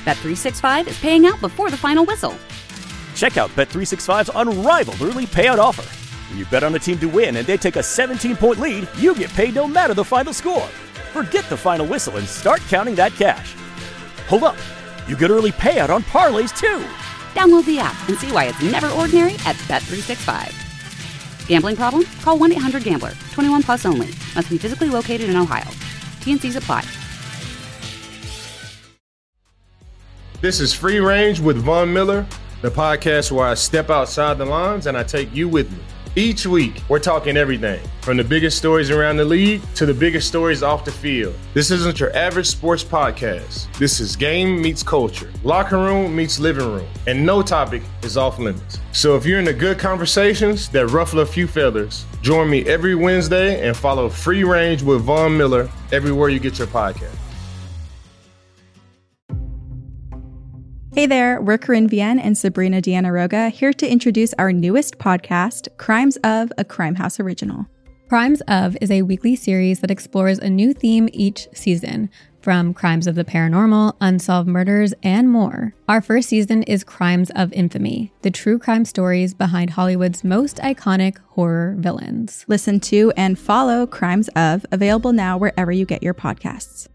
Bet365 is paying out before the final whistle. Check out Bet365's unrivaled early payout offer. When you bet on a team to win and they take a 17-point lead, you get paid no matter the final score. Forget the final whistle and start counting that cash. Hold up. You get early payout on parlays, too. Download the app and see why it's never ordinary at Bet365. Gambling problem? Call 1-800-GAMBLER. 21 plus only. Must be physically located in Ohio. T&Cs apply. This is Free Range with Von Miller, the podcast where I step outside the lines and I take you with me. Each week, we're talking everything from the biggest stories around the league to the biggest stories off the field. This isn't your average sports podcast. This is game meets culture, locker room meets living room, and no topic is off limits. So if you're into good conversations that ruffle a few feathers, join me every Wednesday and follow Free Range with Von Miller everywhere you get your podcast. Hey there, we're Corinne Vienne and Sabrina Diana-Roga here to introduce our newest podcast, Crimes of, a Crime House original. Crimes of is a weekly series that explores a new theme each season, from crimes of the paranormal, unsolved murders, and more. Our first season is Crimes of Infamy, the true crime stories behind Hollywood's most iconic horror villains. Listen to and follow Crimes of, available now wherever you get your podcasts.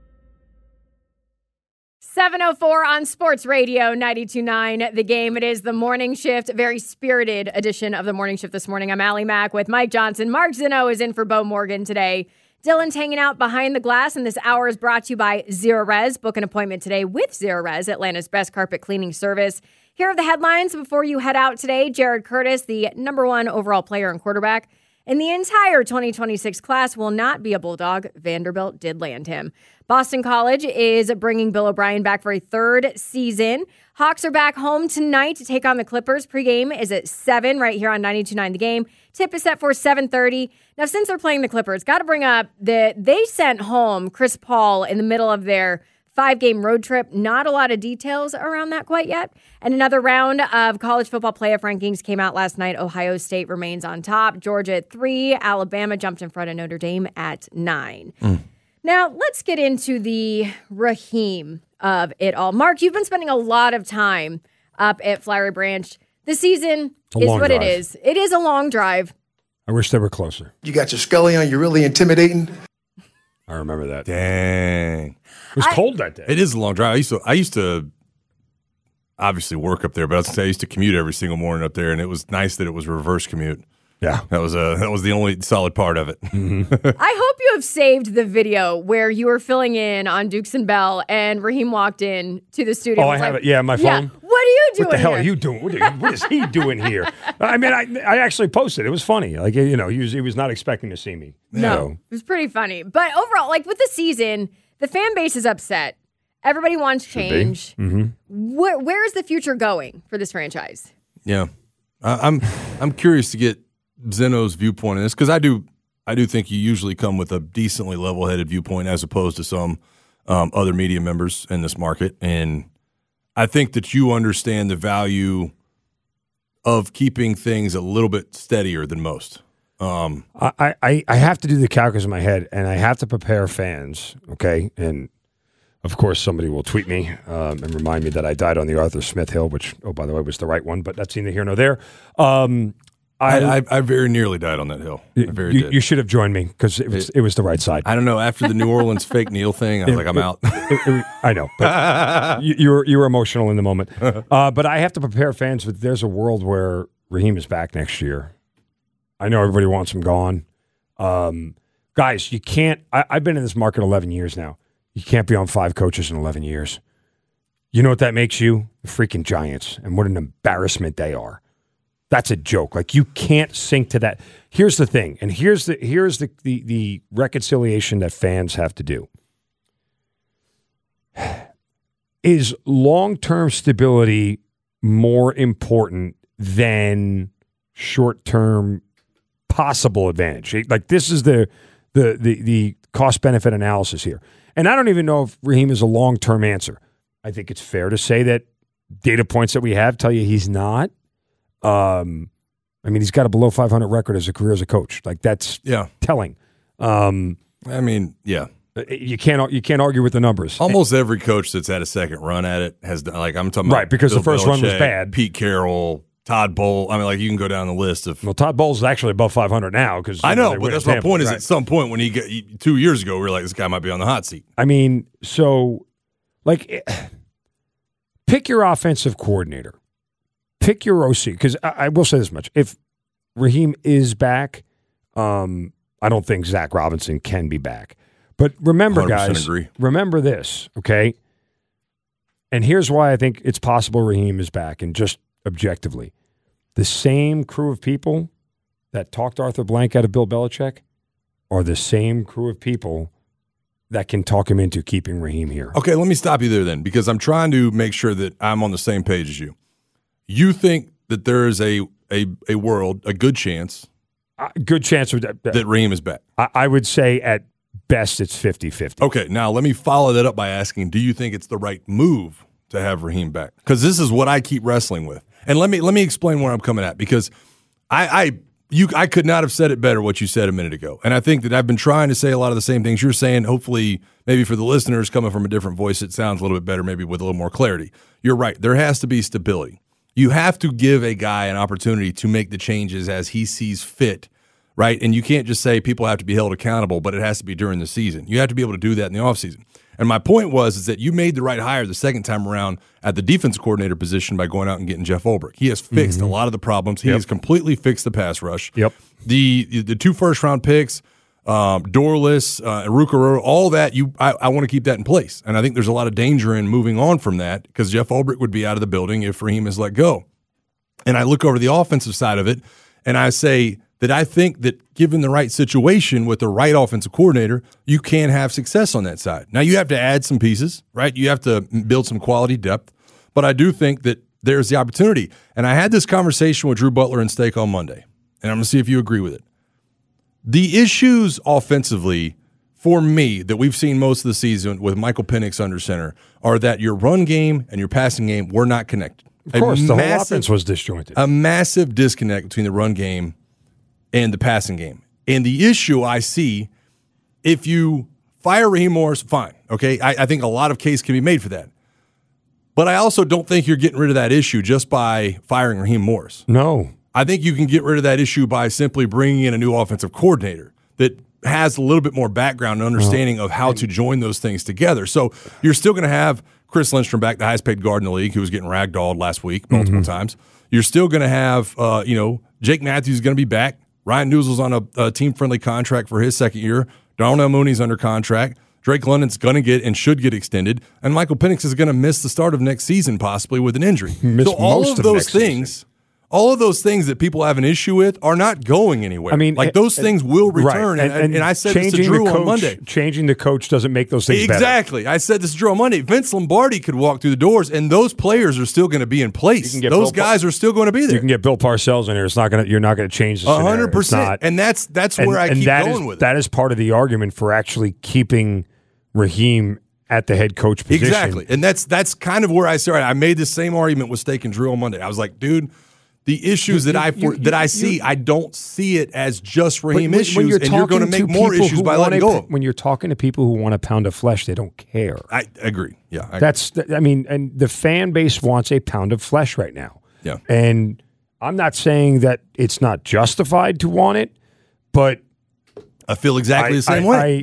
7:04 on Sports Radio 92.9 The Game. It is the morning shift, very spirited edition of the morning shift this morning. I'm Allie Mack with Mike Johnson. Mark Zinno is in for Bo Morgan today. Dylan's hanging out behind the glass, and this hour is brought to you by Zerorez. Book an appointment today with Zerorez, Atlanta's best carpet cleaning service. Here are the headlines before you head out today. Jared Curtis, the #1 overall player and quarterback in the entire 2026 class, will not be a Bulldog. Vanderbilt did land him. Boston College is bringing Bill O'Brien back for a third season. Hawks are back home tonight to take on the Clippers. Pregame is at 7 right here on 92.9 The Game. Tip is set for 7:30. Now, since they're playing the Clippers, got to bring up that they sent home Chris Paul in the middle of their 5-game road trip. Not a lot of details around that quite yet. And another round of college football playoff rankings came out last night. Ohio State remains on top. Georgia at 3. Alabama jumped in front of Notre Dame at 9. Now, let's get into the Raheem of it all. Mark, you've been spending a lot of time up at Flowery Branch. The season is what drive. it is. It is a long drive. I wish they were closer. You got your Scully on. You're really intimidating. I remember that. Dang. It was cold that day. It is a long drive. I used to obviously work up there, but I used to commute every single morning up there, and it was nice that it was reverse commute. Yeah. That was the only solid part of it. I hope you have saved the video where you were filling in on Dukes and Bell and Raheem walked in to the studio. Oh, I have it. Yeah, my phone. Yeah. What are you doing What the hell here? are you doing? What is he doing here? I mean, I actually posted. It was funny. Like, you know, he was not expecting to see me. No, So, it was pretty funny. But overall, like with the season, the fan base is upset. Everybody wants change. Where is the future going for this franchise? Yeah, I'm curious to get Zeno's viewpoint on this, because I do think you usually come with a decently level-headed viewpoint as opposed to some other media members in this market, and I think that you understand the value of keeping things a little bit steadier than most. I have to do the calculus in my head, and I have to prepare fans, okay? And, of course, somebody will tweet me and remind me that I died on the Arthur Smith Hill, which, oh, by the way, was the right one, but that's neither here nor there. I very nearly died on that hill. You should have joined me, because it was the right side. I don't know. After the New Orleans fake Neil thing, I was like, I'm out. I know, but you were emotional in the moment. But I have to prepare fans that there's a world where Raheem is back next year. I know everybody wants him gone. Guys, you can't. I've been in this market 11 years now. You can't be on 5 coaches in 11 years. You know what that makes you? The freaking Giants, and what an embarrassment they are. That's a joke. Like, you can't sink to that. Here's the thing, and here's the reconciliation that fans have to do. Is long-term stability more important than short-term possible advantage? Like, this is the cost-benefit analysis here. And I don't even know if Raheem is a long-term answer. I think it's fair to say that data points that we have tell you he's not. I mean, he's got a below 500 record as a career as a coach. Like, that's telling. I mean, yeah. You can't argue with the numbers. Almost every coach that's had a second run at it has done. Like I'm talking about, right? Because Bill the first run was Belichick, bad. Pete Carroll, Todd Bowles. I mean, like you can go down the list of. Well, Todd Bowles is actually above 500 now because I know, but that's my point. Is at some point when he got 2 years ago, we were like, this guy might be on the hot seat. I mean, so like, pick your offensive coordinator, pick your OC. Because I will say this much: if Raheem is back, I don't think Zach Robinson can be back. But remember, guys, remember this, okay? And here's why I think it's possible Raheem is back, and just objectively. The same crew of people that talked Arthur Blank out of Bill Belichick are the same crew of people that can talk him into keeping Raheem here. Okay, let me stop you there then, because I'm trying to make sure that I'm on the same page as you. You think that there is a good chance that Raheem is back? I would say at best it's 50-50. Okay, now let me follow that up by asking, do you think it's the right move to have Raheem back? Because this is what I keep wrestling with. And let me explain where I'm coming at, because I could not have said it better what you said a minute ago. And I think that I've been trying to say a lot of the same things you're saying. Hopefully, maybe for the listeners coming from a different voice, it sounds a little bit better, maybe with a little more clarity. You're right. There has to be stability. You have to give a guy an opportunity to make the changes as he sees fit, right? And you can't just say people have to be held accountable, but it has to be during the season. You have to be able to do that in the offseason. And my point is that you made the right hire the second time around at the defense coordinator position by going out and getting Jeff Ulbrich. He has fixed a lot of the problems. He has completely fixed the pass rush. Yep. The 2 first-round picks, Dorless, Arukaro, all that, I want to keep that in place. And I think there's a lot of danger in moving on from that because Jeff Ulbrich would be out of the building if Raheem is let go. And I look over the offensive side of it, and I say that I think that given the right situation with the right offensive coordinator, you can have success on that side. Now, you have to add some pieces, right? You have to build some quality depth. But I do think that there's the opportunity. And I had this conversation with Drew Butler and Steak on Monday, and I'm going to see if you agree with it. The issues offensively for me that we've seen most of the season with Michael Penix under center are that your run game and your passing game were not connected. Of course, the whole offense was disjointed. A massive disconnect between the run game and the passing game. And the issue I see, if you fire Raheem Morris, fine. Okay, I think a lot of case can be made for that. But I also don't think you're getting rid of that issue just by firing Raheem Morris. No. I think you can get rid of that issue by simply bringing in a new offensive coordinator that has a little bit more background and understanding of how to join those things together. So you're still going to have Chris Lindstrom back, the highest paid guard in the league, who was getting ragdolled last week multiple times. You're still going to have, Jake Matthews is going to be back. Ryan Newsell's on a team-friendly contract for his second year. Darnell Mooney's under contract. Drake London's going to get and should get extended. And Michael Penix is going to miss the start of next season possibly with an injury. So all of those things that people have an issue with are not going anywhere. I mean, like those things will return. Right. And I said this to Drew on Monday. Changing the coach doesn't make those things better. Exactly. I said this to Drew on Monday. Vince Lombardi could walk through the doors, and those players are still going to be in place. Those guys are still going to be there. You can get Bill Parcells in here. It's not going to. You're not going to change the scenario. 100%. And that's where I keep going with it. That is part of the argument for actually keeping Raheem at the head coach position. Exactly. And that's kind of where I started. I made the same argument with Steak and Drew on Monday. I was like, dude, the issues that I see, I don't see it as just Raheem issues, and you're going to make more issues by letting go. When you're talking to people who want a pound of flesh, they don't care. I agree. Yeah, and the fan base wants a pound of flesh right now. Yeah, and I'm not saying that it's not justified to want it, but I feel exactly the same way.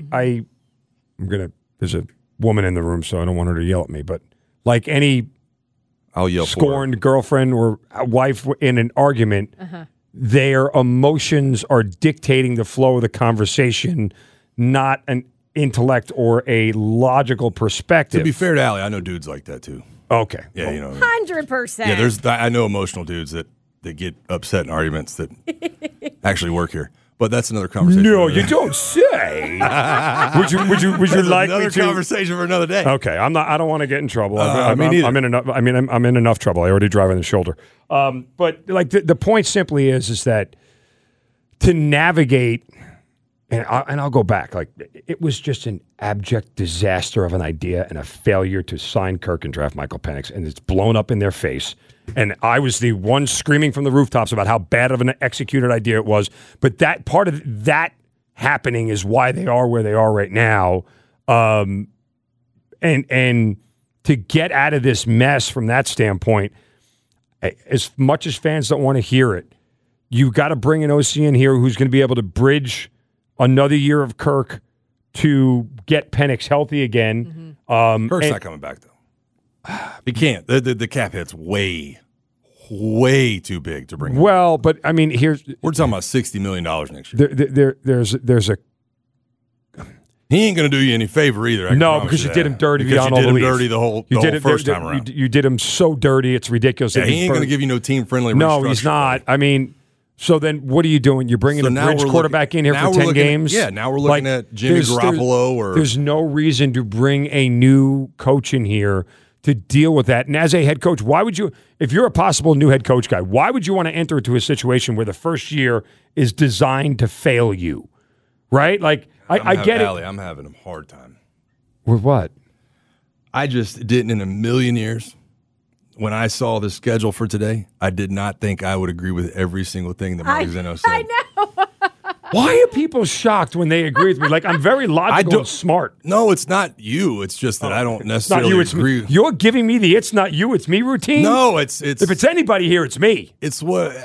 There's a woman in the room, so I don't want her to yell at me, but like any I'll yell scorned girlfriend or wife in an argument, their emotions are dictating the flow of the conversation, not an intellect or a logical perspective. To be fair to Allie, I know dudes like that too. Okay. Yeah, 100%. Yeah, I know emotional dudes that get upset in arguments that actually work here. But that's another conversation. No, you don't say. would you like another me to? Conversation for another day. Okay, I'm not. I don't want to get in trouble. I'm neither. I'm in enough trouble. I already drive on the shoulder. But like the point simply is that to navigate, and I'll go back. Like it was just an abject disaster of an idea and a failure to sign Kirk and draft Michael Penix, and it's blown up in their face. And I was the one screaming from the rooftops about how bad of an executed idea it was. But that part of that happening is why they are where they are right now. And to get out of this mess from that standpoint, as much as fans don't want to hear it, you got to bring an OC in here who's going to be able to bridge another year of Kirk to get Penix healthy again. Kirk's not coming back, though. He can't. The cap hit's way too big to bring him. Well, but I mean, we're talking about $60 million next year. There's a. He ain't going to do you any favor either. No, because you did him dirty beyond all belief. You did him dirty the whole first time around. You did him so dirty, it's ridiculous. Yeah, he ain't going to give you no team-friendly restructure. No, he's not. I mean, so then what are you doing? You're bringing a bridge quarterback in here for 10 games? Now we're looking at Jimmy Garoppolo. There's no reason to bring a new coach in here to deal with that. And as a head coach, why would you, if you're a possible new head coach guy, why would you want to enter into a situation where the first year is designed to fail you? Right? Like, I get it. I'm having a hard time. With what? I just didn't in a million years. When I saw the schedule for today, I did not think I would agree with every single thing that Mark Zeno said. I know. Why are people shocked when they agree with me? Like, I'm very logical and smart. No, it's not you. It's just that I don't necessarily agree. You're giving me the "it's not you, it's me" routine. No, it's if it's anybody here, it's me. It's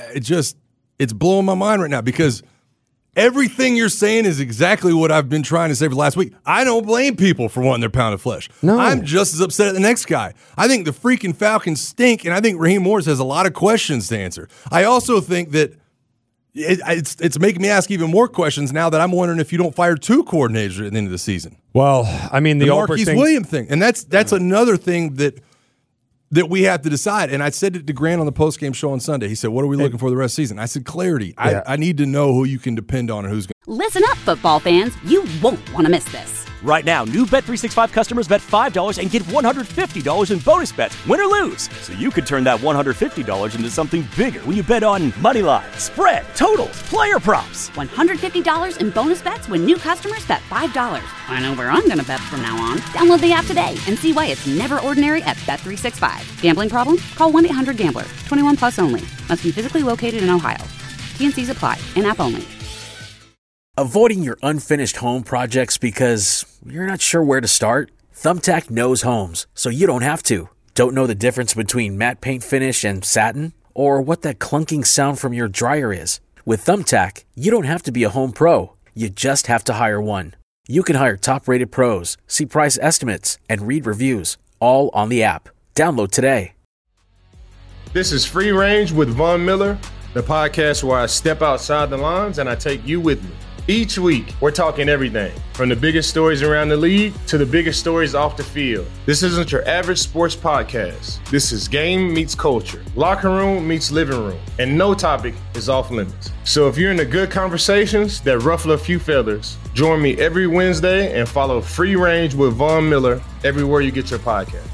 blowing my mind right now because everything you're saying is exactly what I've been trying to say for the last week. I don't blame people for wanting their pound of flesh. No. I'm just as upset at the next guy. I think the freaking Falcons stink, and I think Raheem Morris has a lot of questions to answer. I also think that it's making me ask even more questions now that I'm wondering if you don't fire two coordinators at the end of the season. Well, I mean, the Marquise Williams thing. And that's another thing that we have to decide. And I said it to Grant on the postgame show on Sunday. He said, what are we looking for the rest of the season? I said, clarity. Yeah. I need to know who you can depend on and who's going to. Listen up, football fans. You won't want to miss this. Right now, new Bet365 customers bet $5 and get $150 in bonus bets, win or lose. So you could turn that $150 into something bigger when you bet on money line, spread, totals, player props. $150 in bonus bets when new customers bet $5. I know where I'm going to bet from now on. Download the app today and see why it's never ordinary at Bet365. Gambling problem? Call 1-800-GAMBLER. 21 plus only. Must be physically located in Ohio. T&Cs apply. In-app only. Avoiding your unfinished home projects because you're not sure where to start? Thumbtack knows homes, so you don't have to. Don't know the difference between matte paint finish and satin? Or what that clunking sound from your dryer is? With Thumbtack, you don't have to be a home pro. You just have to hire one. You can hire top-rated pros, see price estimates, and read reviews, all on the app. Download today. This is Free Range with Von Miller, the podcast where I step outside the lines and I take you with me. Each week, we're talking everything from the biggest stories around the league to the biggest stories off the field. This isn't your average sports podcast. This is game meets culture, locker room meets living room, and no topic is off limits. So if you're into good conversations that ruffle a few feathers, join me every Wednesday and follow Free Range with Von Miller everywhere you get your podcast.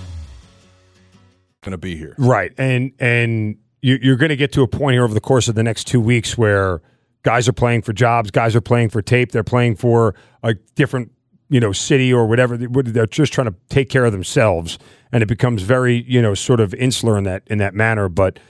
Going to be here. Right. And you're going to get to a point here over the course of the next 2 weeks where guys are playing for jobs. Guys are playing for tape. They're playing for a different, city or whatever. They're just trying to take care of themselves, and it becomes very, sort of insular in that manner. But,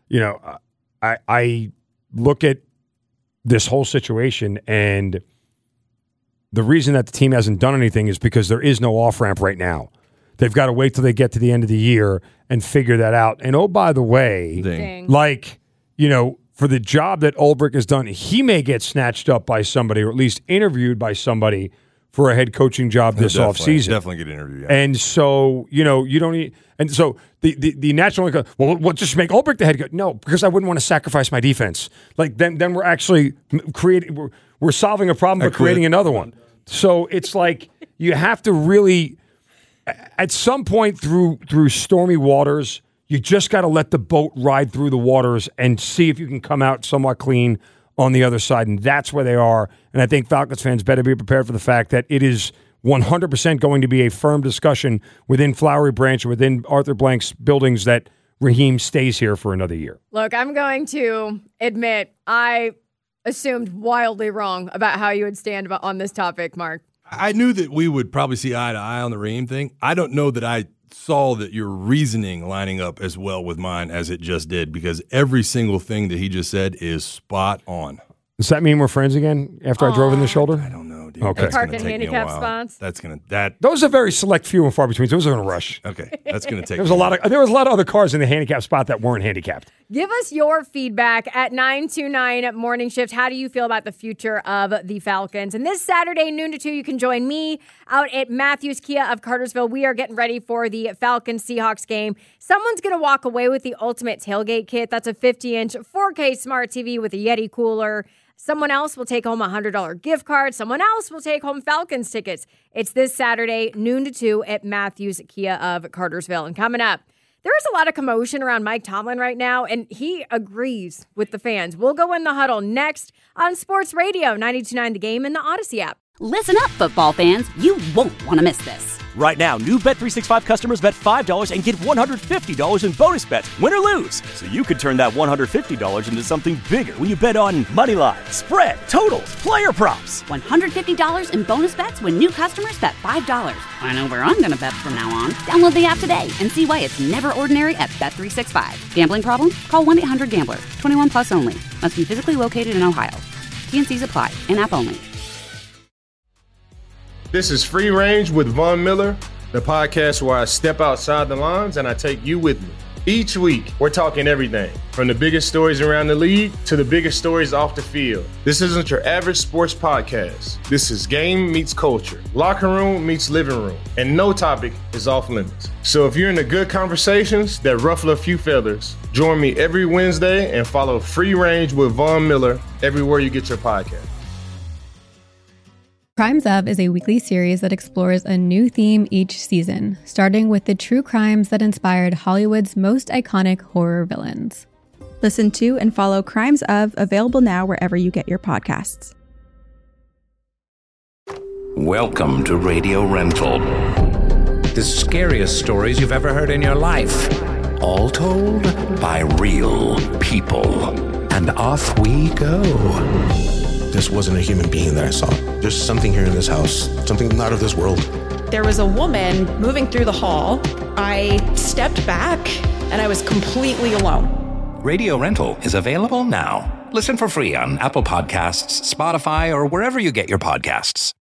I look at this whole situation, and the reason that the team hasn't done anything is because there is no off ramp right now. They've got to wait till they get to the end of the year and figure that out. And oh, by the way, for the job that Ulbrich has done, he may get snatched up by somebody or at least interviewed by somebody for a head coaching job this offseason. Definitely get interviewed. Yeah. And so, you don't need – and so the natural – we'll just make Ulbrich the head coach. No, because I wouldn't want to sacrifice my defense. Like then we're actually creating – we're solving a problem but creating another one. So it's like you have to really – at some point through stormy waters – you just got to let the boat ride through the waters and see if you can come out somewhat clean on the other side. And that's where they are. And I think Falcons fans better be prepared for the fact that it is 100% going to be a firm discussion within Flowery Branch, within Arthur Blank's buildings, that Raheem stays here for another year. Look, I'm going to admit I assumed wildly wrong about how you would stand on this topic, Mark. I knew that we would probably see eye to eye on the Raheem thing. I don't know that I saw that your reasoning lining up as well with mine as it just did, because every single thing that he just said is spot on. Does that mean we're friends again after I drove in the shoulder? I don't know. know, dude. Okay. That's gonna Parking take me a handicap while. spots. That's gonna Those are very select, few and far between. Those are in a rush. Okay, that's gonna take. There was a lot of other cars in the handicap spot that weren't handicapped. Give us your feedback at 929 Morning Shift. How do you feel about the future of the Falcons? And this Saturday, noon to 2, you can join me out at Matthews Kia of Cartersville. We are getting ready for the Falcons-Seahawks game. Someone's going to walk away with the ultimate tailgate kit. That's a 50-inch 4K smart TV with a Yeti cooler. Someone else will take home a $100 gift card. Someone else will take home Falcons tickets. It's this Saturday, noon to 2 at Matthews Kia of Cartersville. And coming up, there is a lot of commotion around Mike Tomlin right now, and he agrees with the fans. We'll go in the huddle next on Sports Radio 92.9 The Game and the Odyssey app. Listen up, football fans. You won't want to miss this. Right now, new Bet365 customers bet $5 and get $150 in bonus bets, win or lose. So you could turn that $150 into something bigger when you bet on money line, spread, totals, player props. $150 in bonus bets when new customers bet $5. I know where I'm going to bet from now on. Download the app today and see why it's never ordinary at Bet365. Gambling problem? Call 1-800-GAMBLER. 21 plus only. Must be physically located in Ohio. T&Cs apply. In-app only. This is Free Range with Von Miller, the podcast where I step outside the lines and I take you with me. Each week, we're talking everything from the biggest stories around the league to the biggest stories off the field. This isn't your average sports podcast. This is game meets culture, locker room meets living room, and no topic is off limits. So if you're into good conversations that ruffle a few feathers, join me every Wednesday and follow Free Range with Von Miller everywhere you get your podcast. Crimes Of is a weekly series that explores a new theme each season, starting with the true crimes that inspired Hollywood's most iconic horror villains. Listen to and follow Crimes Of, available now wherever you get your podcasts. Welcome to Radio Rental. The scariest stories you've ever heard in your life. All told by real people. And off we go. This wasn't a human being that I saw. There's something here in this house, something not of this world. There was a woman moving through the hall. I stepped back and I was completely alone. Radio Rental is available now. Listen for free on Apple Podcasts, Spotify, or wherever you get your podcasts.